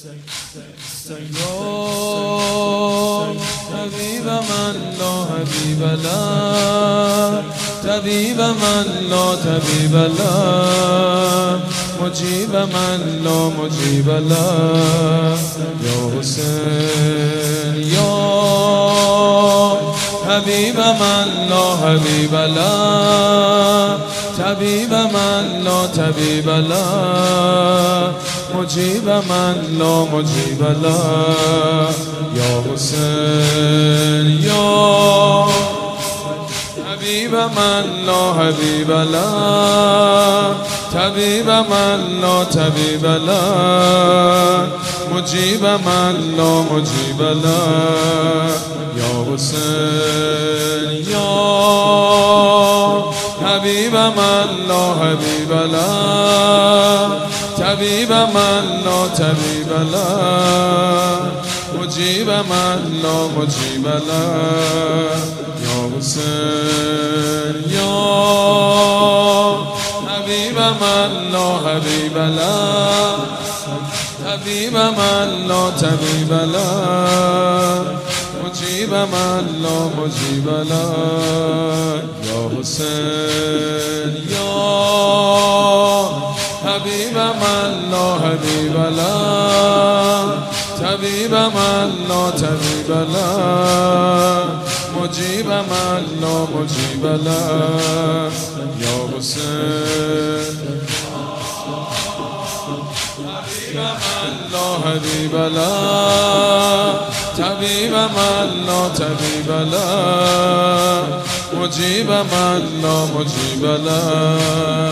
حبیب من لا حبیب له، طبیب من لا طبیب له، مجیب من لا مجیب له. یا حسین یا حبیب من لا حبیب له، طبیب من لا طبیب له، مجیب من لا مجیب له. یا حسین یا حبیب من لا حبیب له، طبیب من لا طبیب له، مجیب من لا مجیب له. یا حسین یا حبیب من لا حبیب له، طبیب من لا طبیب له، مجیب من لا مجیب له. یا حسین یا حبیب من لا حبیب له، طبیب من لا طبیب له، مجیب من لا مجیب له. یا حسین یا حبیب من لا حبیب له، طبیب من لا طبیب له، مجیب من لا مجیب له. یا حسین حبیب من لا حبیب له، طبیب من لا طبیب له، مجیب من لا مجیب له.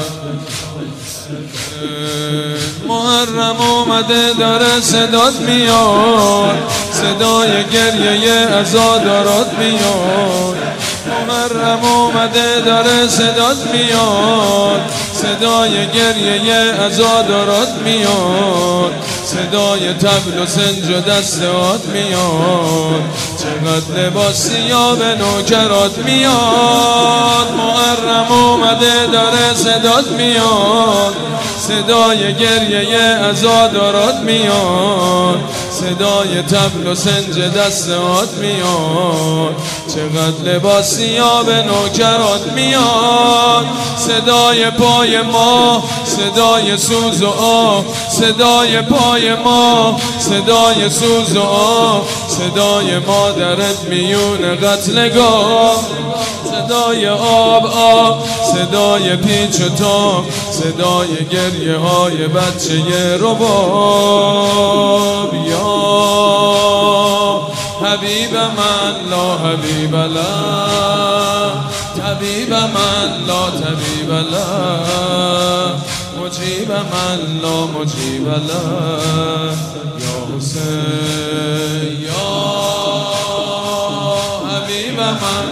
محرم اومده داره صدات میاد، صدای گریه عزادارات میاد. محرم اومده داره صدات میاد، صدای گریه عزادارات میاد، صدای طبل و سنج و دستات میاد. چقدر لباسی ها به نوکرات میاد. محرم اومده داره صدات میاد، صدای گریه عزادارات میاد، صدای طبل و سنج دستات میاد. چقدر لباسی ها به نوکرات میاد. صدای پای ما، صدای سوز و آه، صدای پای ما، صدای سوز و آه، صدای مادرت میون قتلگاه. صدای آب آب، صدای پیچ و تاب، صدای گریه های بچه رباب. یا حبیب من لا حبیب له، طبیب من لا طبیب له، مجیب من لا مجیب له. یا حسین یا حبیب من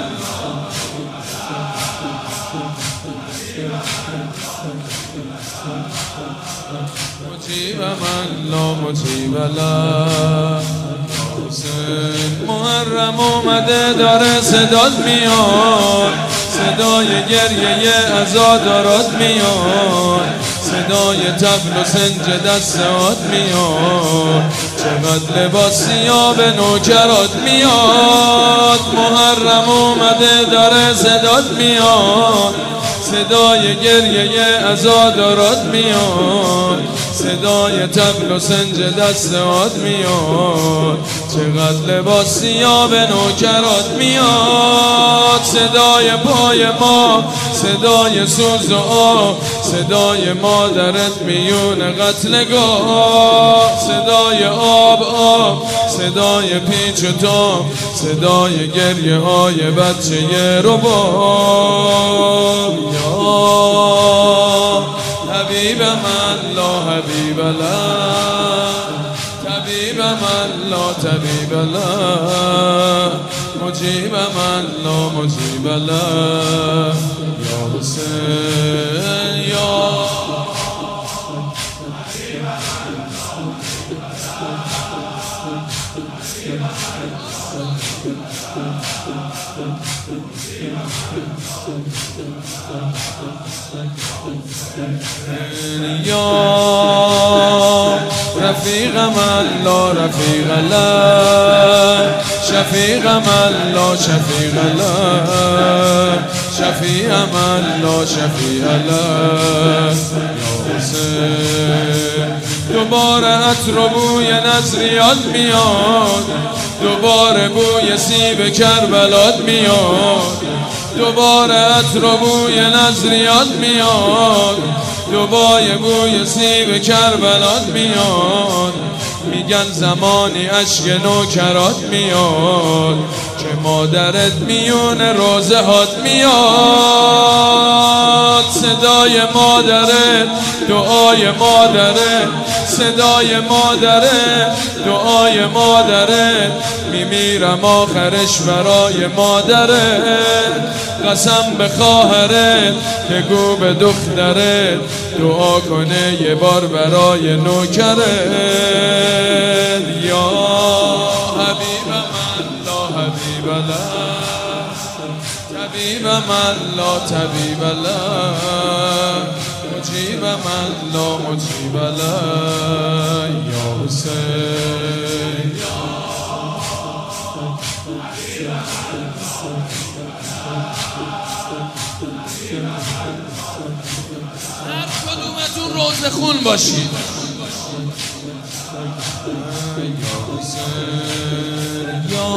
مجیب من لا مجیب له. حسین محرم اومده داره صدات میاد، صدای گریه عزادارات میاد، صدای طبل و سنج دستات میاد. چقدر لباسی ها به نوکرات میاد. محرم اومده داره صدات میاد، صدای گریه عزادارات میاد، صدای طبل و سنج دستات میاد. چقدر لباسی ها به نوکرات میاد. صدای پای ما، صدای سوز و آه، صدای مادرت میون قتلگاه. صدای آب آب، صدای پیچ و تاب، صدای گریه های بچه رباب. یا حبیب من لا حبیب له، طبیب من لا طبیب له، مجیب من لا مجیب له. یا حسین یا یا رفیقم الله رفیق الله شفیقم الله شفیق الله شفیعم الله شفیع الله یا حسین دوباره عطر و بوی نظریات میاد دوباره بوی سیب کربلات میاد دوباره عطر و بوی نظریات میاد دوباره بوی سیب کربلات میاد میگن زمانی اشک نوکرات میاد که مادرت میون روزه هات میاد صدای مادرت دعای مادرت صدای مادرت دعای مادرت میمیرم آخرش برای مادرت قسم به خواهرت بگو به دخترت دعا کنه یه بار برای نوکرت یا حبیبم الله حبیب الله طبیبم الله طبیب الله مجیبم الله مجیب الله یا حسین هر کدومتون روز خون باشید یا حسین یا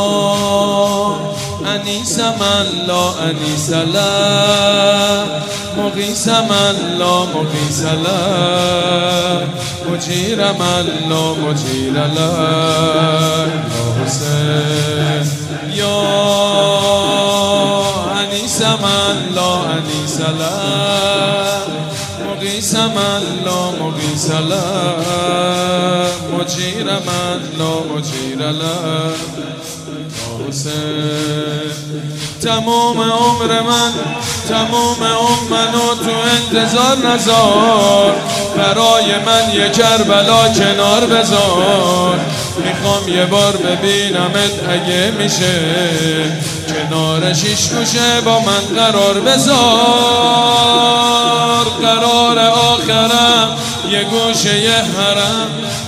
انیسم الله انیس الله مغیثم الله مغیث الله مجیرم الله مجیر الله یا حسین یا انیسم الله انیس الله مغیثم الله مغیث الله مجیرم الله مجیر الله تمام عمر من تو انتظار نذار برای من یه کربلا کنار بذار میخوام یه بار ببینمت اگه میشه کنار شیش گوشه با من قرار بذار قرار آخرم یه گوشه یه حرم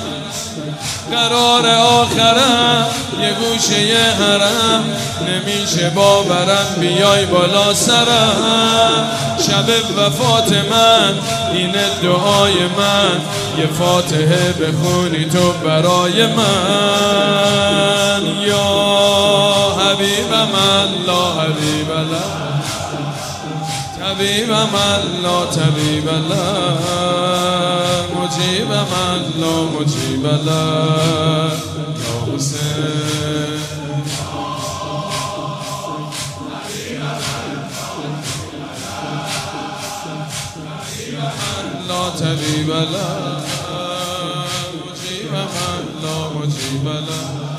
قرار آخرم یه گوشه یه حرم نمیشه باورم بیای بالا سرم شب وفات من اینه دعای من یه فاتحه بخونی تو برای من یا حبیبم الله حبیب الله طبیبم الله طبیب الله مجیبم الله مجیب الله یا حسین الله طبیب الله مجیبم الله مجیب الله